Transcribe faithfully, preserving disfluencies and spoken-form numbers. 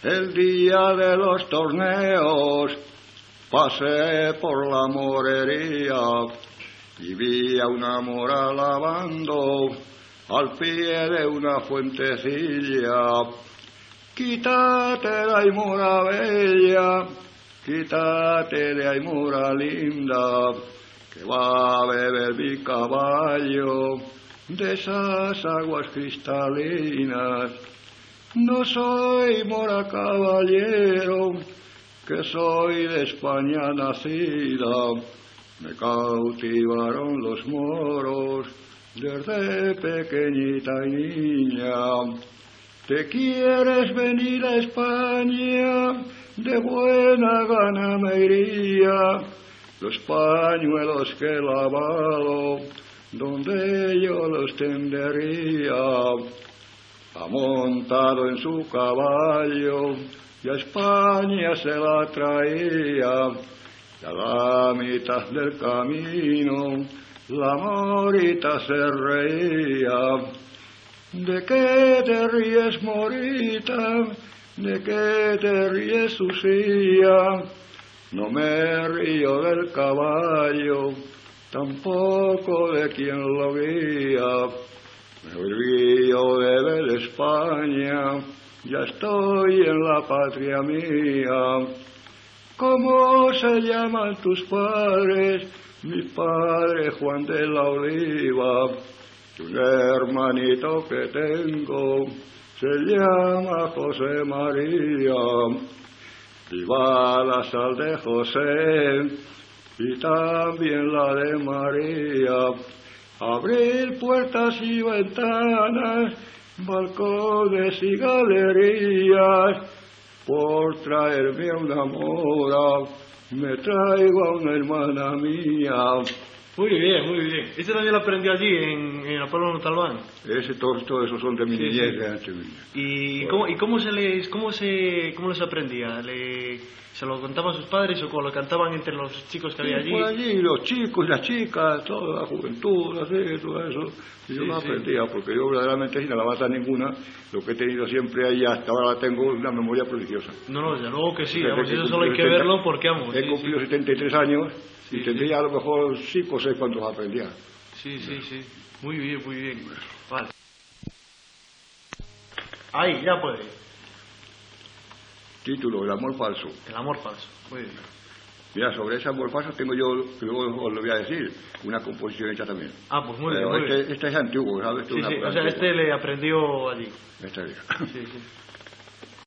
El día de los torneos pasé por la morería y vi a una mora lavando al pie de una fuentecilla. Quítate de ahí, mora bella, quítate de ahí, mora linda, que va a beber mi caballo de esas aguas cristalinas. No soy mora caballero, que soy de España nacida. Me cautivaron los moros desde pequeñita y niña. ¿Te quieres venir a España? De buena gana me iría. Los pañuelos que he lavado, donde yo los tendería. Ha montado en su caballo y a España se la traía, y a la mitad del camino la morita se reía. ¿De qué te ríes, morita? ¿De qué te ríes, Usía? No me río del caballo, tampoco de quien lo guía. Me olvido de ver España, ya estoy en la patria mía. ¿Cómo se llaman tus padres? Mi padre Juan de la Oliva, y un hermanito que tengo se llama José María. Viva la sal de José y también la de María. Abrir puertas y ventanas, balcones y galerías, por traerme a una mora, me traigo a una hermana mía. Muy bien, muy bien. ¿Este también lo aprendió allí, en, en el pueblo de Montalbán? Ese, todos todo esos son de mi sí, niñez. Sí. De antes, ¿Y, bueno. cómo, ¿Y cómo se les, cómo se, cómo les aprendía? ¿Le, ¿Se lo contaban sus padres o lo cantaban entre los chicos que había allí? Por allí, los chicos y las chicas, toda la juventud, así, todo eso. Y sí, yo no aprendía, sí. Porque yo verdaderamente sin alabanza ninguna, lo que he tenido siempre ahí hasta ahora tengo una memoria prodigiosa. No, no, desde luego que sí, vamos, eso solo hay que setenta, verlo porque vamos. He sí, cumplido sí. setenta y tres años sí, y tendría sí. a lo mejor cinco o seis cuando los aprendía. Sí, sí, sí. Muy bien, muy bien. Vale. Ahí, ya puede. Título, El amor falso. El amor falso, muy bien. Mira, sobre ese amor falso tengo yo, que luego os lo voy a decir, una composición hecha también. Ah, pues muy Pero bien, muy este, bien. Este es antiguo, ¿sabes? Sí, una sí, o sea, antiguo. este le aprendió allí. Este día. Sí, sí.